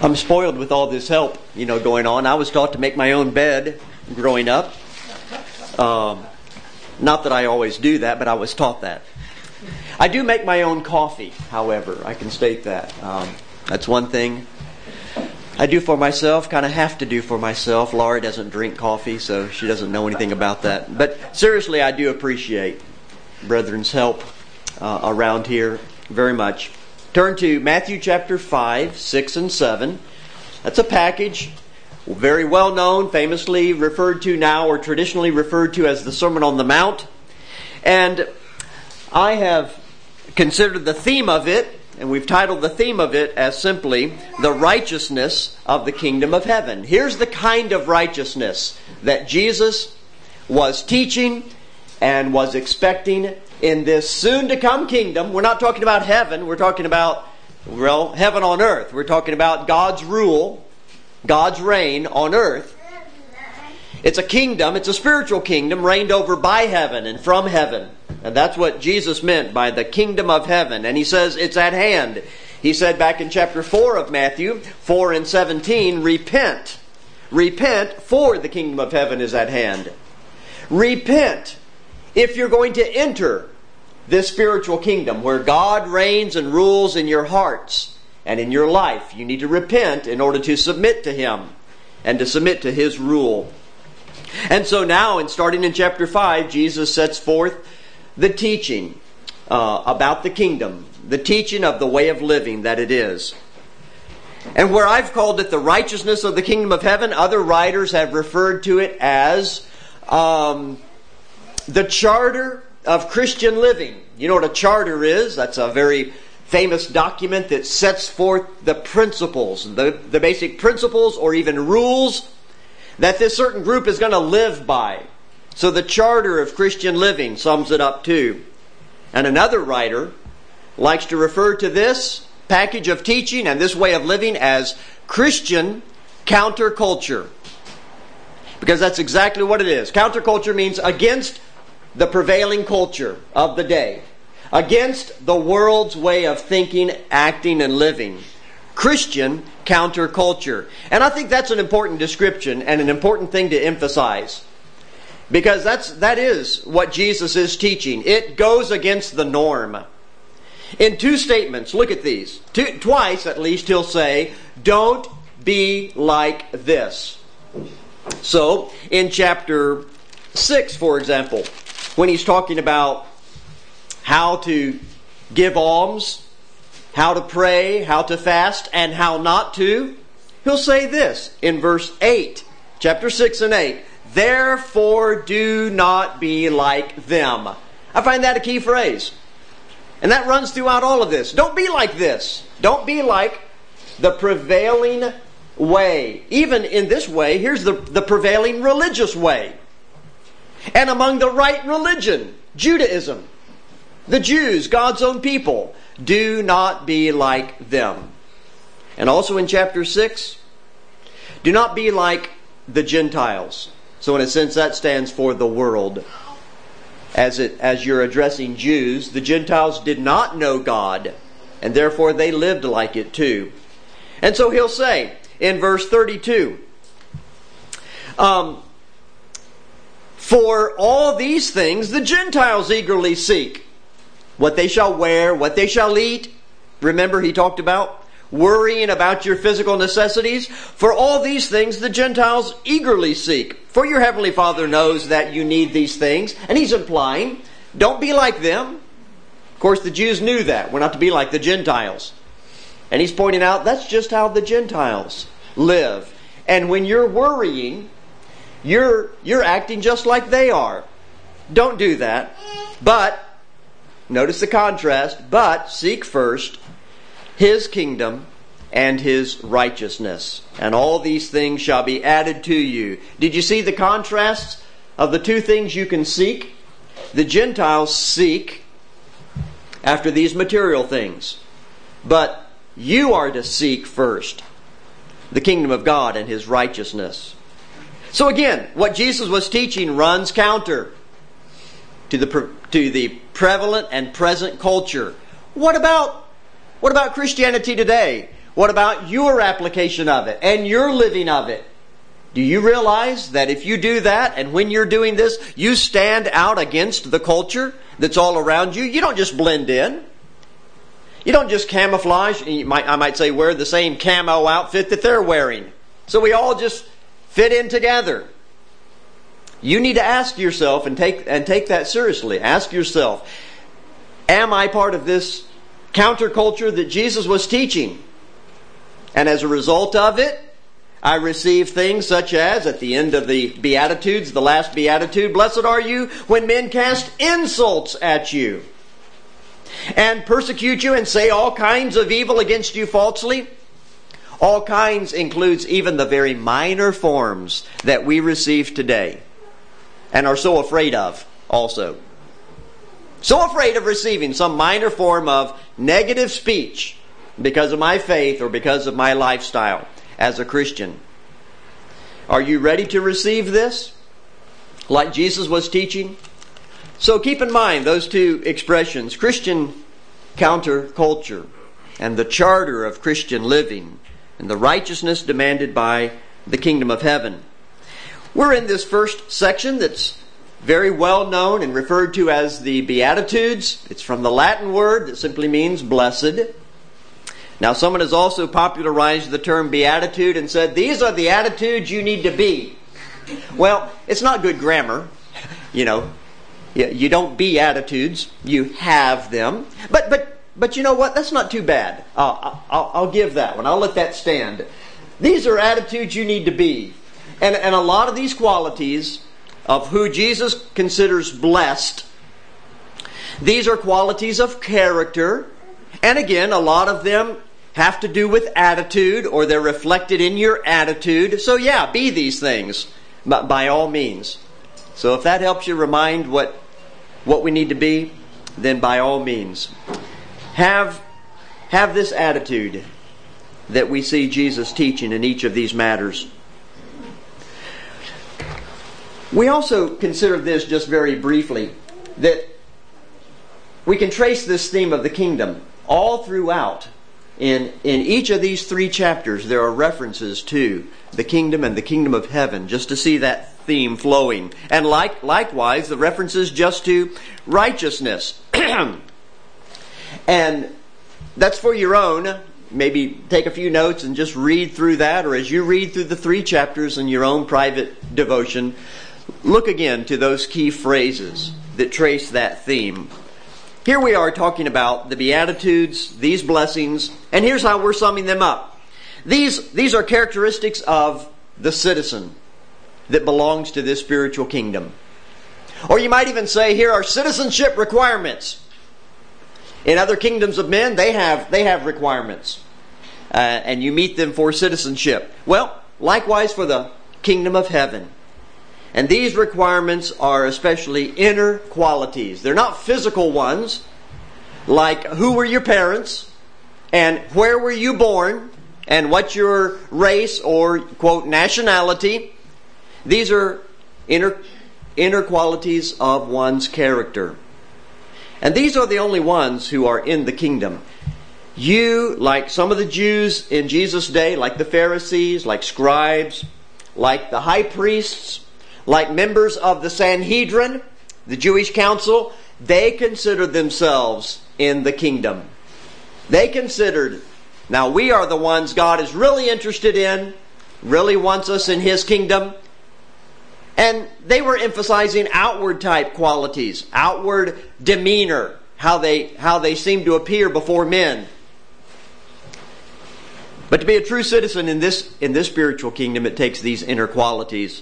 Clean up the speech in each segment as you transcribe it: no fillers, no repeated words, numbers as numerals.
I'm spoiled with all this help, going on. I was taught to make my own bed growing up. Not that I always do that, but I was taught that. I do make my own coffee, however. I can state that. That's one thing I do for myself, kind of have to do for myself. Laura doesn't drink coffee, so she doesn't know anything about that. But seriously, I do appreciate brethren's help around here very much. Turn to Matthew chapter 5, 6, and 7. That's a package, very well known, famously referred to now, or traditionally referred to as the Sermon on the Mount. And I have considered the theme of it, and we've titled the theme of it as simply, the righteousness of the kingdom of heaven. Here's the kind of righteousness that Jesus was teaching and was expecting in this soon-to-come kingdom. We're not talking about heaven. We're talking about, heaven on earth. We're talking about God's rule, God's reign on earth. It's a kingdom. It's a spiritual kingdom reigned over by heaven and from heaven. And that's what Jesus meant by the kingdom of heaven. And He says it's at hand. He said back in chapter 4 of Matthew, 4 and 17, repent. Repent, for the kingdom of heaven is at hand. Repent if you're going to enter this spiritual kingdom where God reigns and rules in your hearts and in your life. You need to repent in order to submit to Him and to submit to His rule. And so now, starting in chapter 5, Jesus sets forth the teaching about the kingdom, the teaching of the way of living that it is. And where I've called it the righteousness of the kingdom of heaven, other writers have referred to it as the charter of Christian living. You know what a charter is? That's a very famous document that sets forth the principles, the basic principles or even rules that this certain group is going to live by. So the charter of Christian living sums it up too. And another writer likes to refer to this package of teaching and this way of living as Christian counterculture. Because that's exactly what it is. Counterculture means against the prevailing culture of the day. Against the world's way of thinking, acting, and living. Christian counterculture. And I think that's an important description and an important thing to emphasize. Because that is what Jesus is teaching. It goes against the norm. In two statements, look at these. Twice at least He'll say, don't be like this. So, in chapter 6, for example, when He's talking about how to give alms, how to pray, how to fast, and how not to, He'll say this in verse 8, chapter 6 and 8. Therefore do not be like them. I find that a key phrase. And that runs throughout all of this. Don't be like this. Don't be like the prevailing way. Even in this way, here's the prevailing religious way. And among the right religion, Judaism, the Jews, God's own people, do not be like them. And also in chapter 6, do not be like the Gentiles. So in a sense that stands for the world. As you're addressing Jews, the Gentiles did not know God, and therefore they lived like it too. And so He'll say in verse 32, for all these things the Gentiles eagerly seek. What they shall wear, what they shall eat. Remember He talked about worrying about your physical necessities. For all these things the Gentiles eagerly seek. For your Heavenly Father knows that you need these things. And He's implying, don't be like them. Of course the Jews knew that. We're not to be like the Gentiles. And He's pointing out that's just how the Gentiles live. And when you're worrying, you're acting just like they are. Don't do that. But, notice the contrast, but seek first His kingdom and His righteousness, and all these things shall be added to you. Did you see the contrasts of the two things you can seek? The Gentiles seek after these material things, but you are to seek first the kingdom of God and His righteousness. So again, what Jesus was teaching runs counter to the prevalent and present culture. What about Christianity today? What about your application of it and your living of it? Do you realize that if you do that, and when you're doing this, you stand out against the culture that's all around you? You don't just blend in. You don't just camouflage. I might say wear the same camo outfit that they're wearing. So we all just fit in together. You need to ask yourself and take that seriously. Ask yourself, am I part of this counterculture that Jesus was teaching? And as a result of it, I receive things such as, at the end of the Beatitudes, the last Beatitude, blessed are you when men cast insults at you and persecute you and say all kinds of evil against you falsely. All kinds includes even the very minor forms that we receive today and are so afraid of also. So afraid of receiving some minor form of negative speech because of my faith or because of my lifestyle as a Christian. Are you ready to receive this? Like Jesus was teaching? So keep in mind those two expressions, Christian counterculture and the charter of Christian living and the righteousness demanded by the kingdom of heaven. We're in this first section that's very well known and referred to as the Beatitudes. It's from the Latin word that simply means blessed. Now, someone has also popularized the term beatitude and said, these are the attitudes you need to be. Well, it's not good grammar. You don't be attitudes. You have them. But you know what? That's not too bad. I'll give that one. I'll let that stand. These are attitudes you need to be. And a lot of these qualities of who Jesus considers blessed, these are qualities of character. And again, a lot of them have to do with attitude, or they're reflected in your attitude. So yeah, be these things, by all means. So if that helps you remind what we need to be, then by all means. Have this attitude that we see Jesus teaching in each of these matters. We also consider this just very briefly, that we can trace this theme of the kingdom all throughout. In each of these 3 chapters, there are references to the kingdom and the kingdom of heaven, just to see that theme flowing. And likewise, the references just to righteousness. And that's for your own. Maybe take a few notes and just read through that, or as you read through the 3 chapters in your own private devotion, look again to those key phrases that trace that theme. Here we are talking about the Beatitudes, these blessings, and here's how we're summing them up. These are characteristics of the citizen that belongs to this spiritual kingdom. Or you might even say, here are citizenship requirements. In other kingdoms of men, they have requirements. And you meet them for citizenship. Well, likewise for the kingdom of heaven. And these requirements are especially inner qualities. They're not physical ones, like who were your parents, and where were you born, and what's your race or, quote, nationality. These are inner qualities of one's character. And these are the only ones who are in the kingdom. You, like some of the Jews in Jesus' day, like the Pharisees, like scribes, like the high priests, like members of the Sanhedrin, the Jewish council, they considered themselves in the kingdom. They considered, now we are the ones God is really interested in, really wants us in His kingdom. And they were emphasizing outward type qualities, outward demeanor, how they seem to appear before men. But to be a true citizen in this spiritual kingdom, it takes these inner qualities.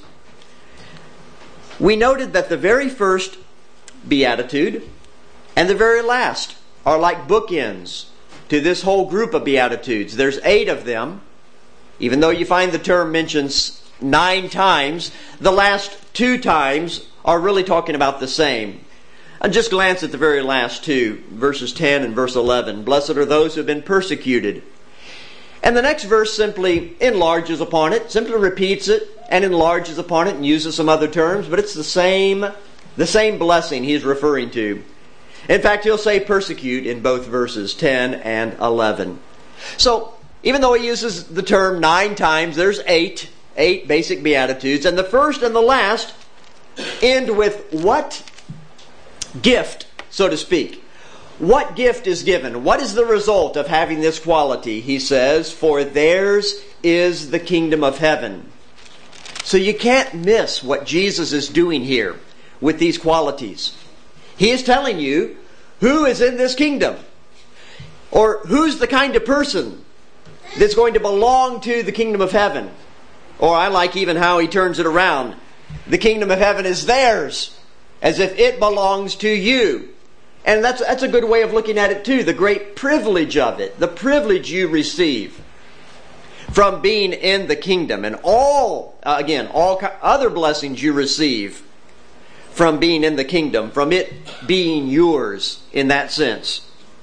We noted that the very first beatitude and the very last are like bookends to this whole group of beatitudes. There's 8 of them. Even though you find the term mentions 9 times, the last 2 times are really talking about the same. And just glance at the very last 2, verses 10 and verse 11. Blessed are those who have been persecuted. And the next verse simply enlarges upon it, simply repeats it, and enlarges upon it and uses some other terms, but it's the same blessing he's referring to. In fact, he'll say persecute in both verses 10 and 11. So, even though he uses the term 9 times, there's 8 basic Beatitudes. And the first and the last end with what gift, so to speak. What gift is given? What is the result of having this quality? He says, for theirs is the kingdom of heaven. So you can't miss what Jesus is doing here with these qualities. He is telling you who is in this kingdom. Or who's the kind of person that's going to belong to the kingdom of heaven. Or I like even how he turns it around. The kingdom of heaven is theirs, as if it belongs to you. And that's a good way of looking at it too. The great privilege of it. The privilege you receive from being in the kingdom. And all other blessings you receive from being in the kingdom. From it being yours in that sense.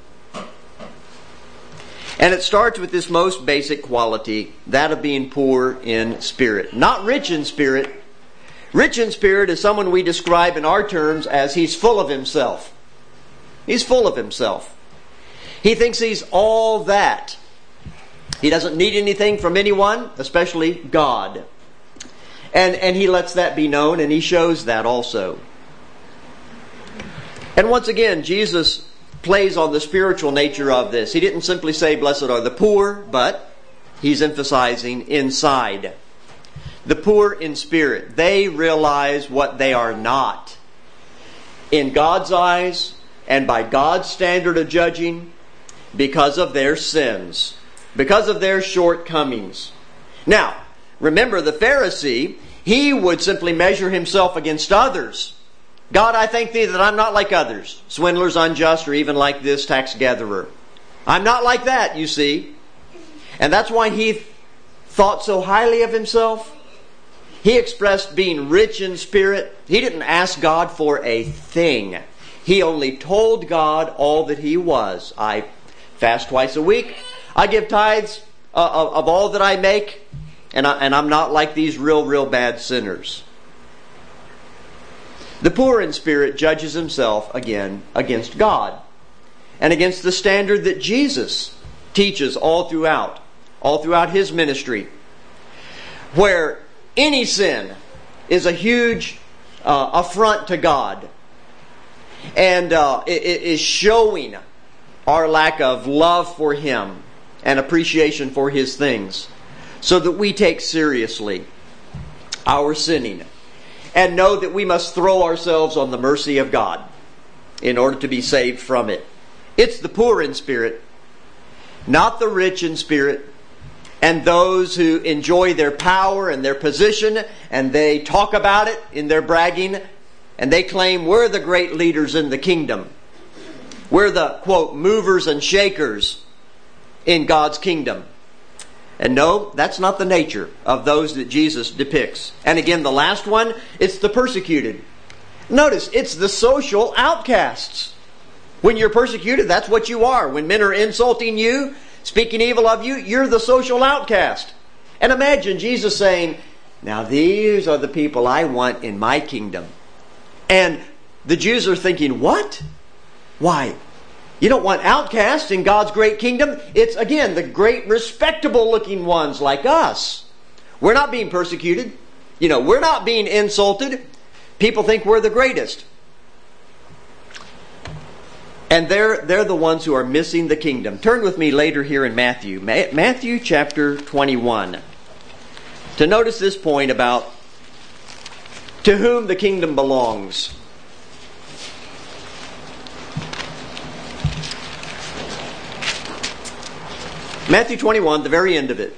And it starts with this most basic quality, that of being poor in spirit. Not rich in spirit. Rich in spirit is someone we describe in our terms as he's full of himself. He's full of himself. He thinks he's all that. He doesn't need anything from anyone, especially God. And he lets that be known, and he shows that also. And once again, Jesus plays on the spiritual nature of this. He didn't simply say, blessed are the poor, but he's emphasizing inside. The poor in spirit. They realize what they are not. In God's eyes, and by God's standard of judging, because of their sins. Because of their shortcomings. Now, remember the Pharisee, he would simply measure himself against others. God, I thank thee that I'm not like others, swindlers, unjust, or even like this tax gatherer. I'm not like that, you see. And that's why he thought so highly of himself. He expressed being rich in spirit. He didn't ask God for a thing. He only told God all that he was. I fast twice a week. I give tithes of all that I make. And I'm not like these real bad sinners. The poor in spirit judges himself again against God and against the standard that Jesus teaches all throughout his ministry, where any sin is a huge affront to God, and it is showing our lack of love for Him and appreciation for His things, so that we take seriously our sinning. And know that we must throw ourselves on the mercy of God in order to be saved from it. It's the poor in spirit, not the rich in spirit, and those who enjoy their power and their position, and they talk about it in their bragging, and they claim we're the great leaders in the kingdom. We're the, quote, movers and shakers in God's kingdom. And no, that's not the nature of those that Jesus depicts. And again, the last one, it's the persecuted. Notice, it's the social outcasts. When you're persecuted, that's what you are. When men are insulting you, speaking evil of you, you're the social outcast. And imagine Jesus saying, now these are the people I want in my kingdom. And the Jews are thinking, what? Why? You don't want outcasts in God's great kingdom. It's, again, the great respectable looking ones like us. We're not being persecuted. We're not being insulted. People think we're the greatest. And they're the ones who are missing the kingdom. Turn with me later here in Matthew. Matthew chapter 21. To notice this point about to whom the kingdom belongs. Matthew 21, the very end of it.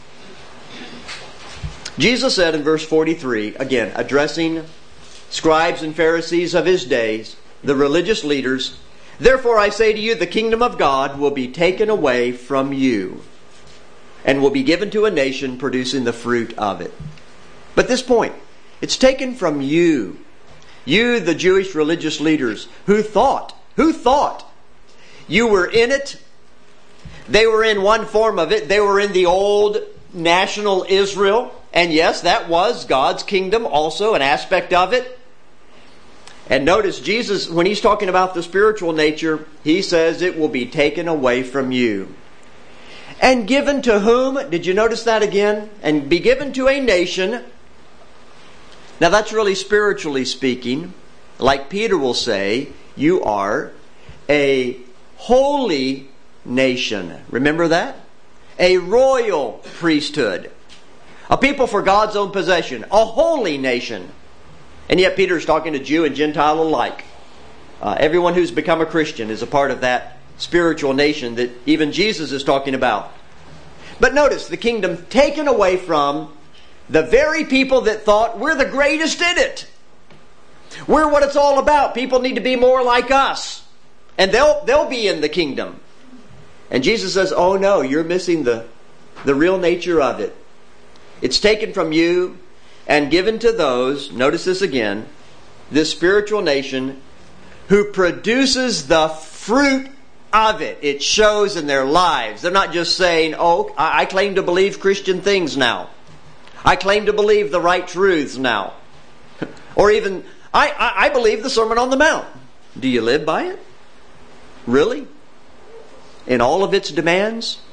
Jesus said in verse 43, again, addressing scribes and Pharisees of his days, the religious leaders, therefore I say to you, the kingdom of God will be taken away from you and will be given to a nation producing the fruit of it. But this point, it's taken from you. You, the Jewish religious leaders, who thought you were in it. They were in one form of it. They were in the old national Israel. And yes, that was God's kingdom also, an aspect of it. And notice Jesus, when he's talking about the spiritual nature, he says it will be taken away from you. And given to whom? Did you notice that again? And be given to a nation. Now that's really spiritually speaking. Like Peter will say, you are a holy nation. Remember that? A royal priesthood. A people for God's own possession. A holy nation. And yet Peter is talking to Jew and Gentile alike. Everyone who's become a Christian is a part of that spiritual nation that even Jesus is talking about. But notice, the kingdom taken away from the very people that thought we're the greatest in it. We're what it's all about. People need to be more like us. And they'll be in the kingdom. And Jesus says, oh no, you're missing the real nature of it. It's taken from you and given to those, notice this again, this spiritual nation who produces the fruit of it. It shows in their lives. They're not just saying, oh, I claim to believe Christian things now. I claim to believe the right truths now. Or even, I believe the Sermon on the Mount. Do you live by it? Really? In all of its demands?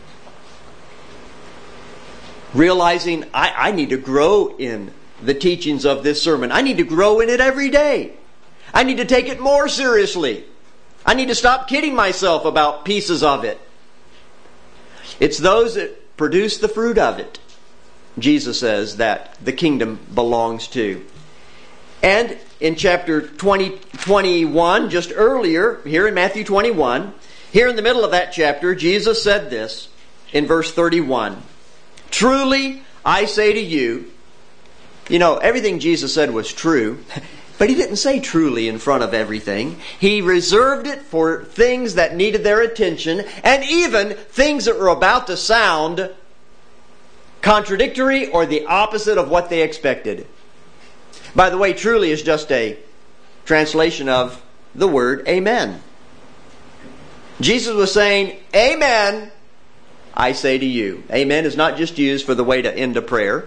Realizing I need to grow in the teachings of this sermon. I need to grow in it every day. I need to take it more seriously. I need to stop kidding myself about pieces of it. It's those that produce the fruit of it, Jesus says, that the kingdom belongs to. And in chapter 21, just earlier, here in Matthew 21, here in the middle of that chapter, Jesus said this in verse 31. Truly, I say to you, everything Jesus said was true, but He didn't say truly in front of everything. He reserved it for things that needed their attention, and even things that were about to sound contradictory or the opposite of what they expected. By the way, truly is just a translation of the word amen. Jesus was saying, amen, I say to you. Amen is not just used for the way to end a prayer.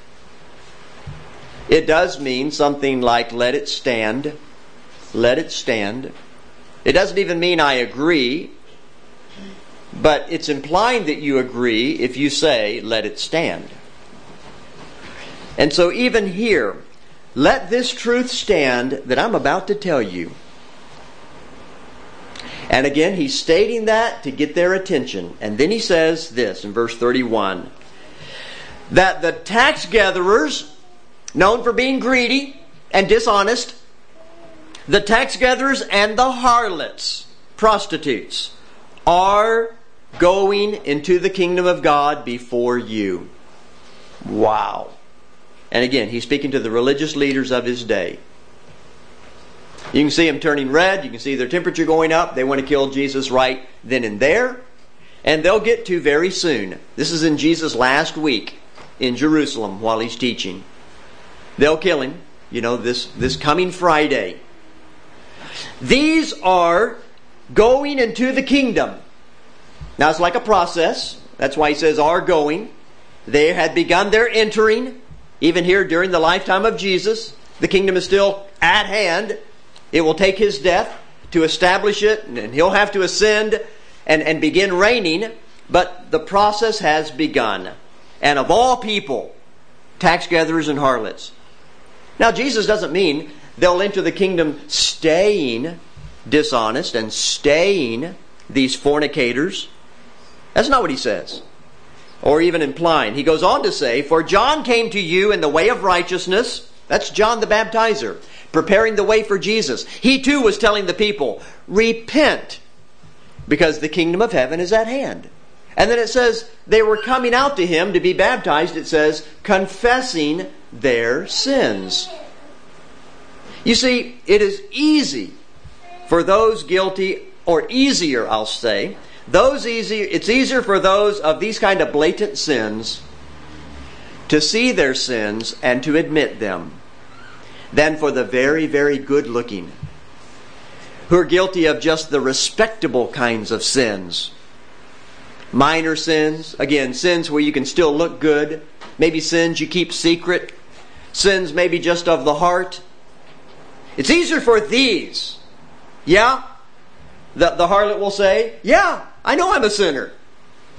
It does mean something like let it stand. Let it stand. It doesn't even mean I agree, but it's implying that you agree if you say let it stand. And so even here, let this truth stand that I'm about to tell you. And again, he's stating that to get their attention. And then he says this in verse 31. That the tax gatherers, known for being greedy and dishonest, the tax gatherers and the harlots, prostitutes, are going into the kingdom of God before you. Wow. And again, he's speaking to the religious leaders of his day. You can see them turning red. You can see their temperature going up. They want to kill Jesus right then and there. And they'll get to very soon. This is in Jesus' last week in Jerusalem while he's teaching. They'll kill him, this coming Friday. These are going into the kingdom. Now it's like a process. That's why he says are going. They had begun their entering. Even here during the lifetime of Jesus, the kingdom is still at hand. It will take his death to establish it, and he'll have to ascend and begin reigning. But the process has begun. And of all people, tax gatherers and harlots. Now Jesus doesn't mean they'll enter the kingdom staying dishonest and staying these fornicators. That's not what he says. Or even implying. He goes on to say, for John came to you in the way of righteousness. That's John the Baptizer, preparing the way for Jesus. He too was telling the people, repent, because the kingdom of heaven is at hand. And then it says, they were coming out to him to be baptized, it says, confessing their sins. You see, it is easy for those guilty, or easier, I'll say, it's easier for those of these kind of blatant sins to see their sins and to admit them than for the very, very good looking who are guilty of just the respectable kinds of sins. Minor sins, again, sins where you can still look good, maybe sins you keep secret, sins maybe just of the heart. It's easier for these. Yeah? The harlot will say, yeah, I know I'm a sinner.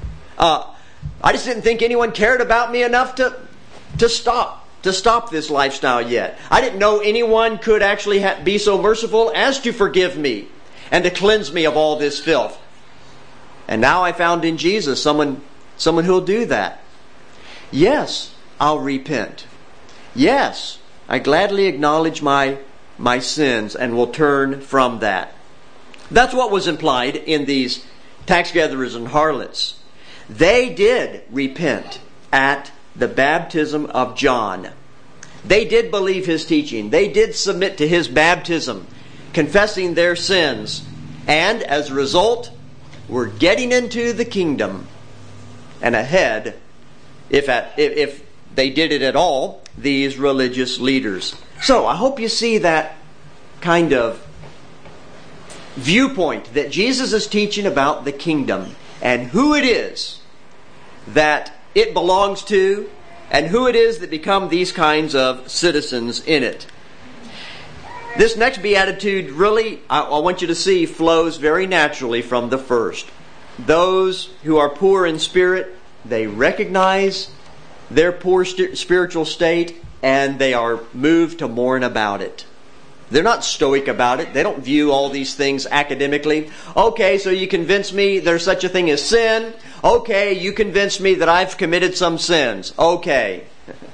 I just didn't think anyone cared about me enough to stop this lifestyle yet. I didn't know anyone could actually be so merciful as to forgive me and to cleanse me of all this filth. And now I found in Jesus someone who'll do that. Yes, I'll repent. Yes, I gladly acknowledge my sins and will turn from that. That's what was implied in these tax gatherers and harlots. They did repent at the baptism of John. They did believe his teaching. They did submit to his baptism, confessing their sins. And as a result, were getting into the kingdom and ahead, if they did it at all, these religious leaders. So I hope you see that kind of viewpoint that Jesus is teaching about the kingdom and who it is that it belongs to and who it is that become these kinds of citizens in it. This next beatitude really, I want you to see, flows very naturally from the first. Those who are poor in spirit, they recognize their poor spiritual state and they are moved to mourn about it. They're not stoic about it. They don't view all these things academically. Okay, so you convince me there's such a thing as sin. Okay, you convinced me that I've committed some sins. Okay.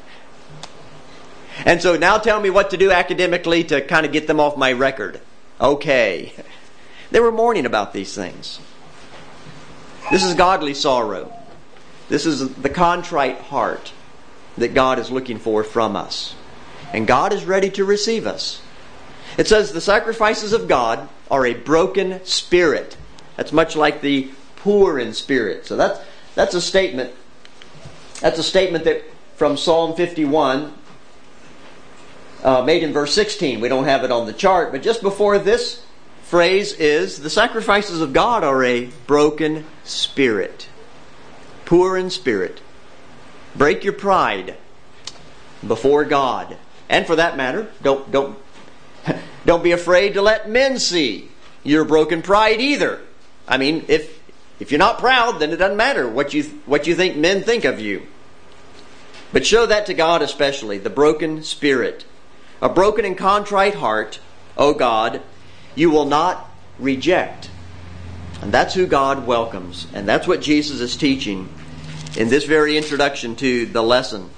And so now tell me what to do academically to kind of get them off my record. Okay. They were mourning about these things. This is godly sorrow. This is the contrite heart that God is looking for from us. And God is ready to receive us. It says the sacrifices of God are a broken spirit. That's much like the poor in spirit. So that's a statement. That's a statement that from Psalm 51, made in verse 16. We don't have it on the chart, but just before this phrase is, the sacrifices of God are a broken spirit. Poor in spirit. Break your pride before God. And for that matter, don't be afraid to let men see your broken pride either. I mean, if you're not proud, then it doesn't matter what you think men think of you. But show that to God especially, the broken spirit. A broken and contrite heart, O God, you will not reject. And that's who God welcomes. And that's what Jesus is teaching in this very introduction to the lesson.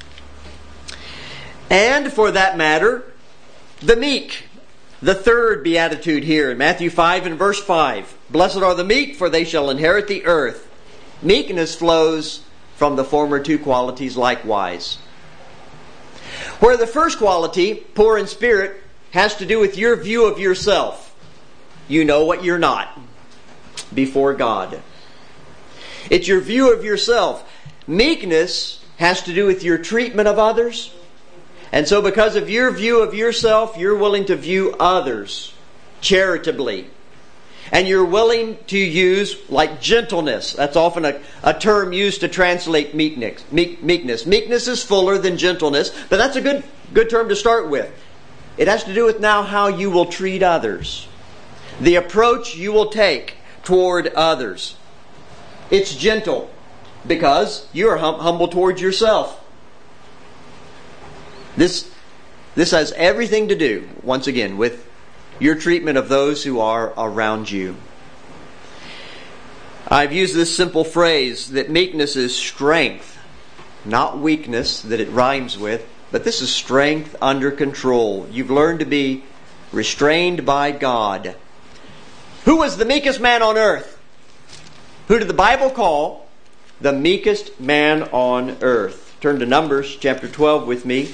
And for that matter, the meek. The third beatitude here in Matthew 5 and verse 5. Blessed are the meek, for they shall inherit the earth. Meekness flows from the former two qualities likewise. Where the first quality, poor in spirit, has to do with your view of yourself. You know what you're not before God. It's your view of yourself. Meekness has to do with your treatment of others. And so because of your view of yourself, you're willing to view others charitably. And you're willing to use, like gentleness. That's often a term used to translate meekness. Meekness is fuller than gentleness, but that's a good term to start with. It has to do with now how you will treat others. The approach you will take toward others. It's gentle because you are humble towards yourself. This has everything to do, once again, with your treatment of those who are around you. I've used this simple phrase that meekness is strength, not weakness that it rhymes with, but this is strength under control. You've learned to be restrained by God. Who was the meekest man on earth? Who did the Bible call the meekest man on earth? Turn to Numbers chapter 12 with me.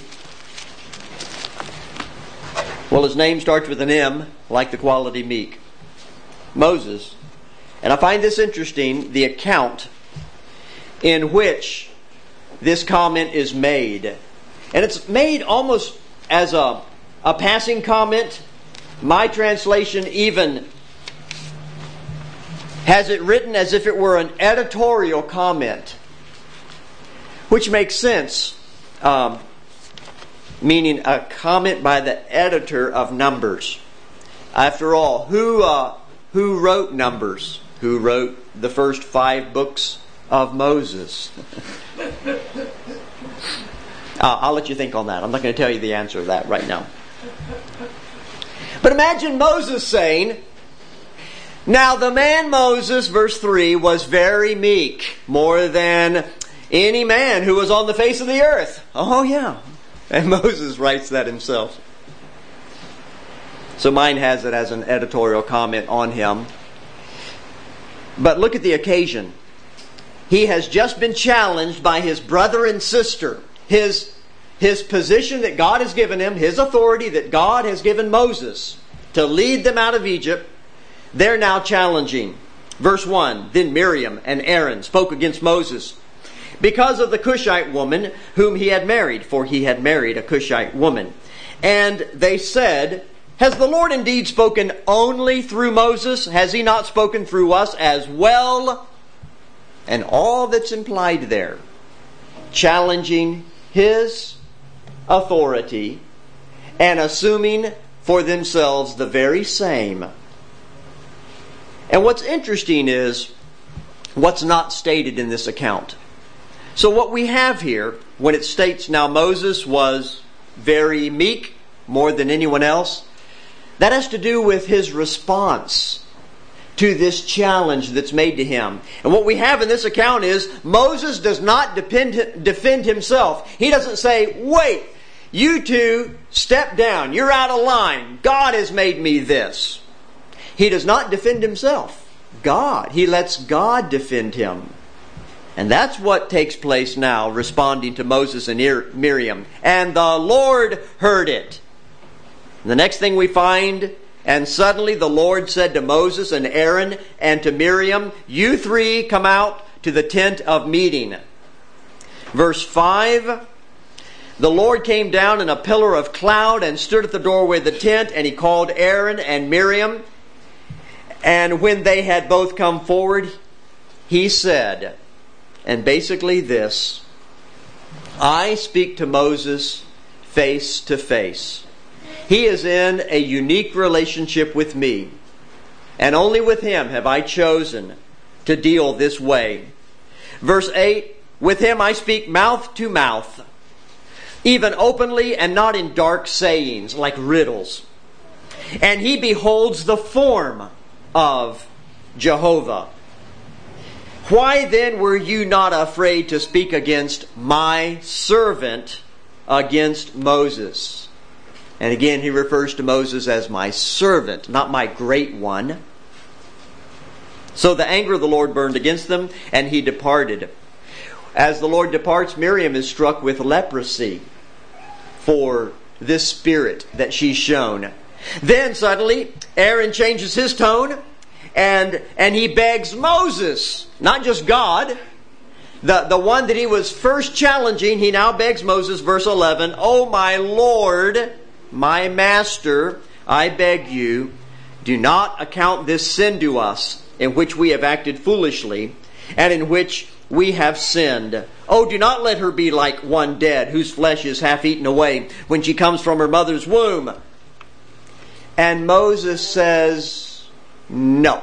Well, his name starts with an M, like the quality meek. Moses. And I find this interesting, the account in which this comment is made. And it's made almost as a passing comment. My translation even has it written as if it were an editorial comment, which makes sense. Meaning a comment by the editor of Numbers. After all, who wrote Numbers? Who wrote the first 5 books of Moses? I'll let you think on that. I'm not going to tell you the answer to that right now. But imagine Moses saying, now the man Moses, verse 3, was very meek, more than any man who was on the face of the earth. Oh yeah. And Moses writes that himself. So mine has it as an editorial comment on him. But look at the occasion. He has just been challenged by his brother and sister. His position that God has given him, his authority that God has given Moses to lead them out of Egypt, they're now challenging. Verse 1, then Miriam and Aaron spoke against Moses because of the Cushite woman whom he had married, for he had married a Cushite woman. And they said, has the Lord indeed spoken only through Moses? Has he not spoken through us as well? And all that's implied there, challenging his authority and assuming for themselves the very same. And what's interesting is what's not stated in this account. So what we have here, when it states now Moses was very meek, more than anyone else, that has to do with his response to this challenge that's made to him. And what we have in this account is Moses does not defend himself. He doesn't say, wait, you two step down. You're out of line. God has made me this. He does not defend himself. He lets God defend him. And that's what takes place now, responding to Moses and Miriam. And the Lord heard it. The next thing we find, and suddenly the Lord said to Moses and Aaron and to Miriam, you three come out to the tent of meeting. Verse 5, the Lord came down in a pillar of cloud and stood at the doorway of the tent, and he called Aaron and Miriam. And when they had both come forward, he said, and basically this, I speak to Moses face to face. He is in a unique relationship with me, and only with him have I chosen to deal this way. Verse 8, with him I speak mouth to mouth, even openly and not in dark sayings like riddles. And he beholds the form of Jehovah. Why then were you not afraid to speak against my servant, against Moses? And again, he refers to Moses as my servant, not my great one. So the anger of the Lord burned against them, and he departed. As the Lord departs, Miriam is struck with leprosy for this spirit that she's shown. Then suddenly, Aaron changes his tone, and he begs Moses, not just God, the one that he was first challenging. He now begs Moses, verse 11, "O my Lord, my master, I beg you, do not account this sin to us, in which we have acted foolishly, and in which we have sinned. Oh, do not let her be like one dead, whose flesh is half eaten away, when she comes from her mother's womb." And Moses says, no.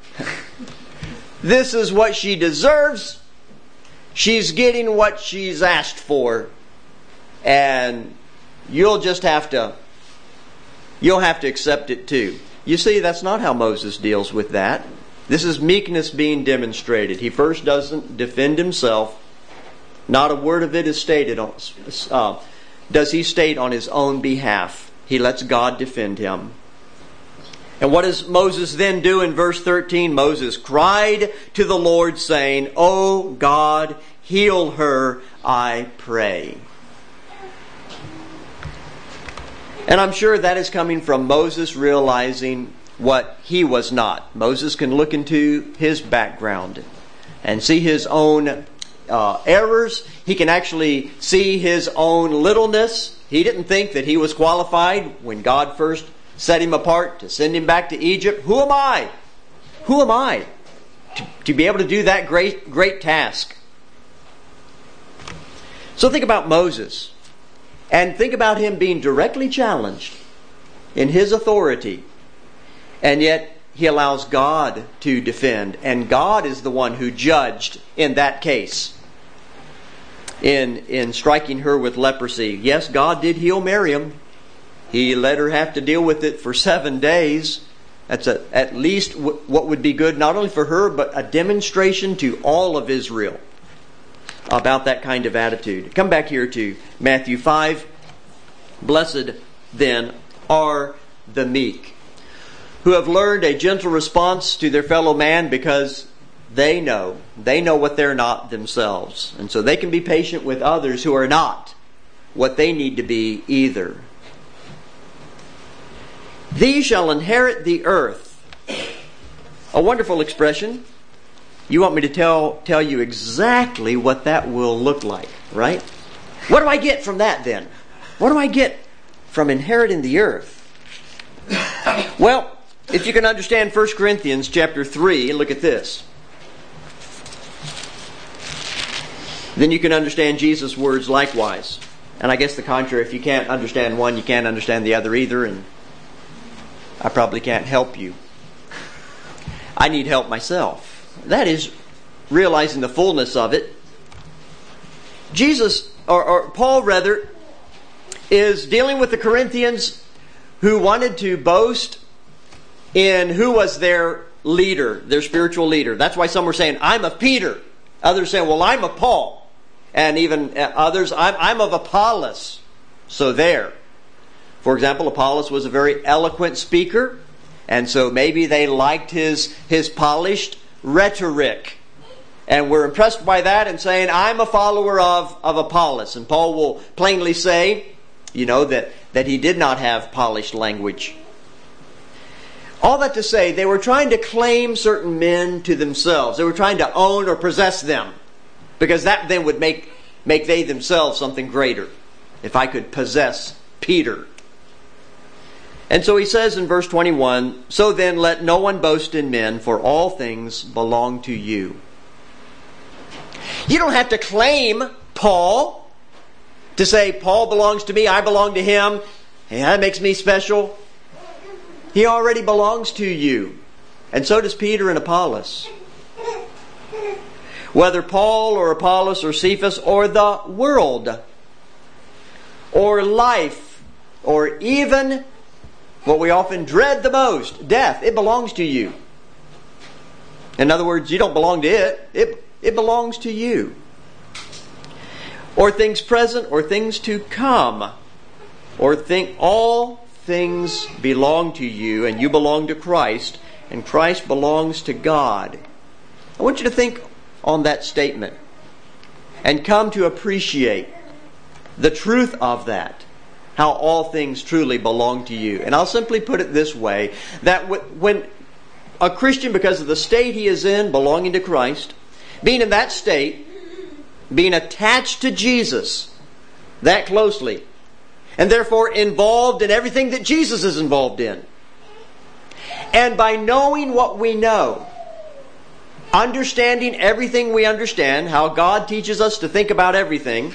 This is what she deserves. She's getting what she's asked for. And you'll have to accept it too. You see, that's not how Moses deals with that. This is meekness being demonstrated. He first doesn't defend himself. Not a word of it is stated. Does he state on his own behalf? He lets God defend him. And what does Moses then do in verse 13? Moses cried to the Lord, saying, "O God, heal her, I pray." And I'm sure that is coming from Moses realizing what he was not. Moses can look into his background and see his own errors. He can actually see his own littleness. He didn't think that he was qualified when God first set him apart to send him back to Egypt. Who am I? Who am I to be able to do that great task? So think about Moses. And think about him being directly challenged in his authority. And yet, he allows God to defend. And God is the one who judged in that case. In striking her with leprosy. Yes, God did heal Miriam. He let her have to deal with it for 7 days. That's at least what would be good, not only for her, but a demonstration to all of Israel about that kind of attitude. Come back here to Matthew 5. Blessed then are the meek, who have learned a gentle response to their fellow man, because they know what they're not themselves. And so they can be patient with others who are not what they need to be either. These shall inherit the earth. A wonderful expression. You want me to tell you exactly what that will look like, right? What do I get from that then? What do I get from inheriting the earth? Well, if you can understand 1 Corinthians chapter 3, look at this. Then you can understand Jesus' words likewise. And I guess the contrary, if you can't understand one, you can't understand the other either, and I probably can't help you. I need help myself. That is realizing the fullness of it. Jesus, or Paul rather, is dealing with the Corinthians who wanted to boast in who was their leader, their spiritual leader. That's why some were saying, I'm of Peter. Others saying, well, I'm of Paul. And even others, I'm of Apollos. So there. For example, Apollos was a very eloquent speaker. And so maybe they liked his polished rhetoric. And were impressed by that and saying, I'm a follower of Apollos. And Paul will plainly say, that he did not have polished language. All that to say, they were trying to claim certain men to themselves. They were trying to own or possess them. Because that then would make they themselves something greater. If I could possess Peter. And so he says in verse 21, so then let no one boast in men, for all things belong to you. You don't have to claim Paul to say, Paul belongs to me, I belong to him. Hey, that makes me special. He already belongs to you. And so does Peter and Apollos. Whether Paul or Apollos or Cephas or the world or life or even what we often dread the most, death, it belongs to you. In other words, you don't belong to it. It belongs to you. Or things present or things to come. Or all things belong to you, and you belong to Christ, and Christ belongs to God. I want you to think on that statement and come to appreciate the truth of that. How all things truly belong to you. And I'll simply put it this way, that when a Christian, because of the state he is in, belonging to Christ, being in that state, being attached to Jesus that closely, and therefore involved in everything that Jesus is involved in, and by knowing what we know, understanding everything we understand, how God teaches us to think about everything,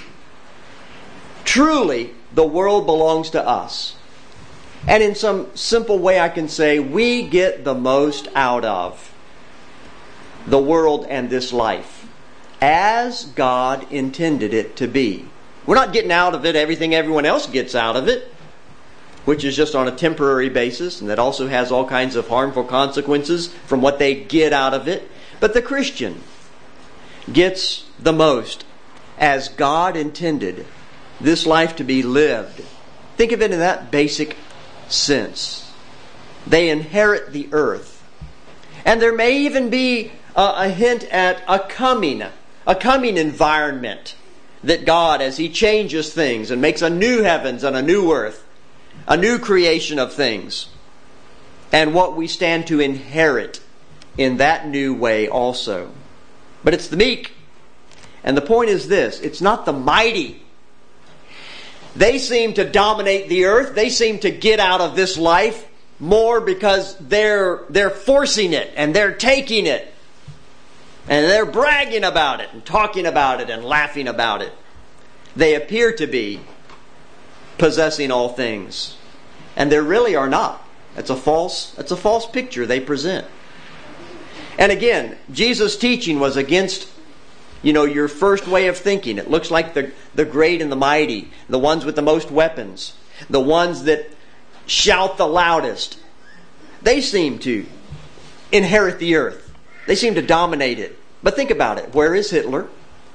truly the world belongs to us. And in some simple way I can say we get the most out of the world and this life as God intended it to be. We're not getting out of it everything everyone else gets out of it, which is just on a temporary basis, and that also has all kinds of harmful consequences from what they get out of it. But the Christian gets the most as God intended this life to be lived. Think of it in that basic sense. They inherit the earth. And there may even be a hint at a coming environment that God, as He changes things and makes a new heavens and a new earth, a new creation of things, and what we stand to inherit in that new way also. But it's the meek. And the point is this, it's not the mighty. They seem to dominate the earth. They seem to get out of this life more because they're forcing it and they're taking it. And they're bragging about it and talking about it and laughing about it. They appear to be possessing all things. And they really are not. That's a false picture they present. And again, Jesus' teaching was against, your first way of thinking. It looks like the great and the mighty, the ones with the most weapons, the ones that shout the loudest. They seem to inherit the earth. They seem to dominate it. But think about it. Where is Hitler?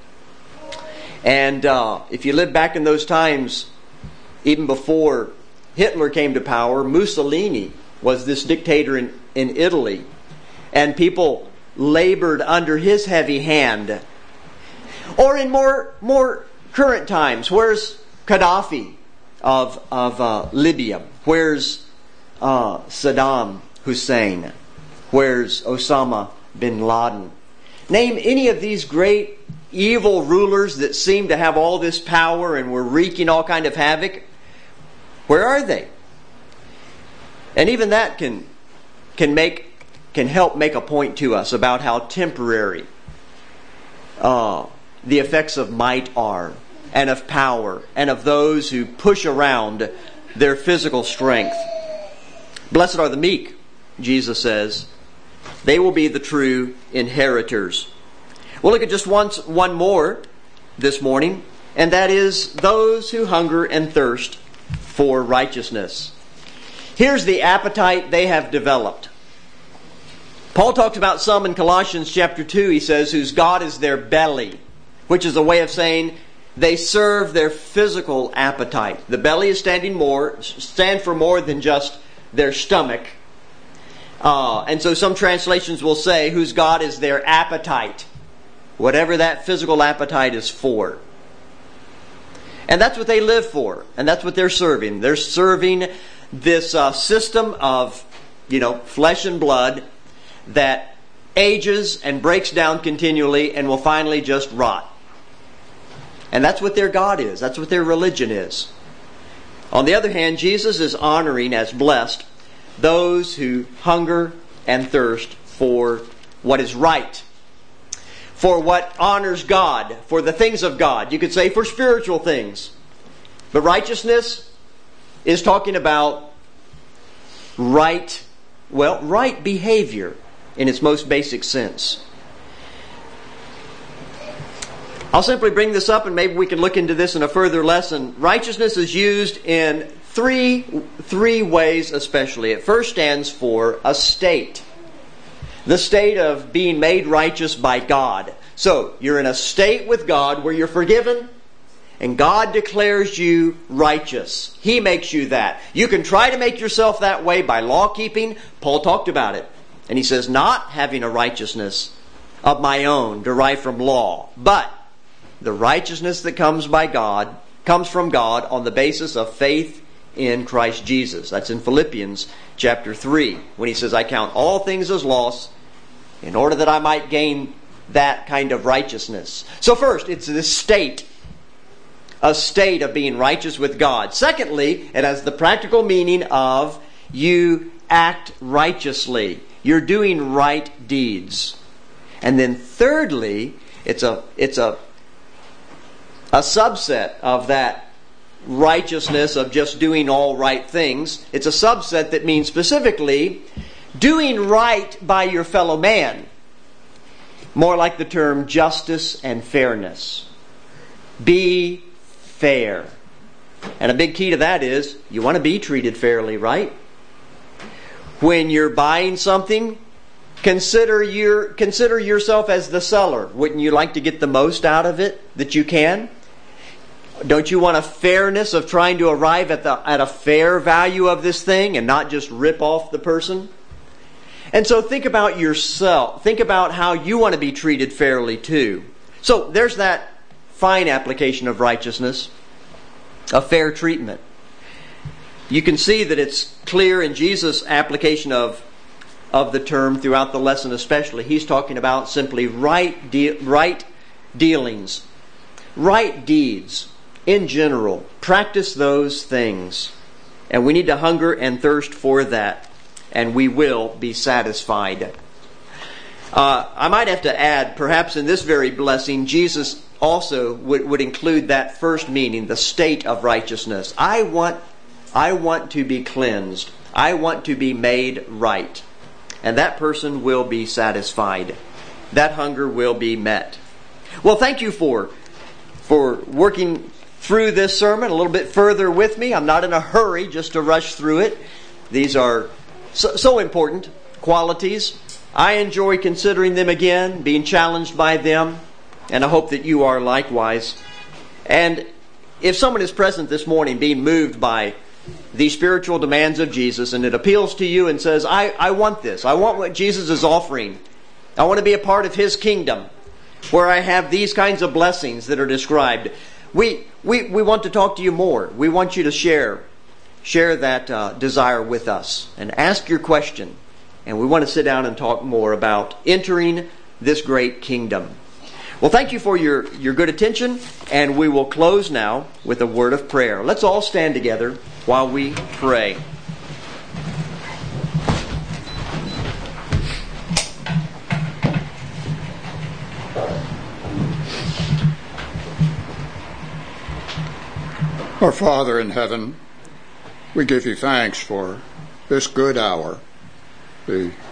And if you live back in those times, even before Hitler came to power, Mussolini was this dictator in Italy. And people labored under his heavy hand. Or in more current times, where's Gaddafi of Libya? Where's Saddam Hussein? Where's Osama bin Laden? Name any of these great evil rulers that seem to have all this power and were wreaking all kind of havoc. Where are they? And even that can help make a point to us about how temporary the effects of might are, and of power, and of those who push around their physical strength. Blessed are the meek, Jesus says. They will be the true inheritors. We'll look at just one more this morning, and that is those who hunger and thirst for righteousness. Here's the appetite they have developed. Paul talks about some in Colossians chapter 2, he says, whose God is their belly, which is a way of saying they serve their physical appetite. The belly is stand for more than just their stomach. And so some translations will say whose God is their appetite, whatever that physical appetite is for. And that's what they live for, and that's what they're serving. They're serving this system of, flesh and blood that ages and breaks down continually and will finally just rot. And that's what their God is. That's what their religion is. On the other hand, Jesus is honoring as blessed those who hunger and thirst for what is right, for what honors God, for the things of God. You could say for spiritual things. But righteousness is talking about right behavior in its most basic sense. I'll simply bring this up and maybe we can look into this in a further lesson. Righteousness is used in three ways especially. It first stands for a state. The state of being made righteous by God. So, you're in a state with God where you're forgiven and God declares you righteous. He makes you that. You can try to make yourself that way by law keeping. Paul talked about it. And he says, not having a righteousness of my own derived from law, but the righteousness that comes from God on the basis of faith in Christ Jesus. That's in Philippians chapter 3, when he says, I count all things as loss in order that I might gain that kind of righteousness. So first, it's this state, a state of being righteous with God. Secondly, it has the practical meaning of you act righteously. You're doing right deeds. And then thirdly, it's a subset of that righteousness of just doing all right things. It's a subset that means specifically doing right by your fellow man. More like the term justice and fairness. Be fair. And a big key to that is you want to be treated fairly, right? When you're buying something, consider yourself as the seller. Wouldn't you like to get the most out of it that you can? Don't you want a fairness of trying to arrive at a fair value of this thing and not just rip off the person? And so think about yourself. Think about how you want to be treated fairly too. So there's that fine application of righteousness, a fair treatment. You can see that it's clear in Jesus' application of the term throughout the lesson especially. He's talking about simply right dealings, right deeds in general. Practice those things. And we need to hunger and thirst for that. And we will be satisfied. I might have to add, perhaps in this very blessing, Jesus also would include that first meaning, the state of righteousness. I want to be cleansed. I want to be made right. And that person will be satisfied. That hunger will be met. Well, thank you for working through this sermon a little bit further with me. I'm not in a hurry just to rush through it. These are so important qualities. I enjoy considering them again, being challenged by them, and I hope that you are likewise. And if someone is present this morning being moved by the spiritual demands of Jesus, and it appeals to you and says, I want this. I want what Jesus is offering. I want to be a part of His kingdom where I have these kinds of blessings that are described. We want to talk to you more. We want you to share that desire with us and ask your question. And we want to sit down and talk more about entering this great kingdom. Well, thank you for your good attention, and we will close now with a word of prayer. Let's all stand together while we pray. Our Father in heaven, we give you thanks for this good hour, the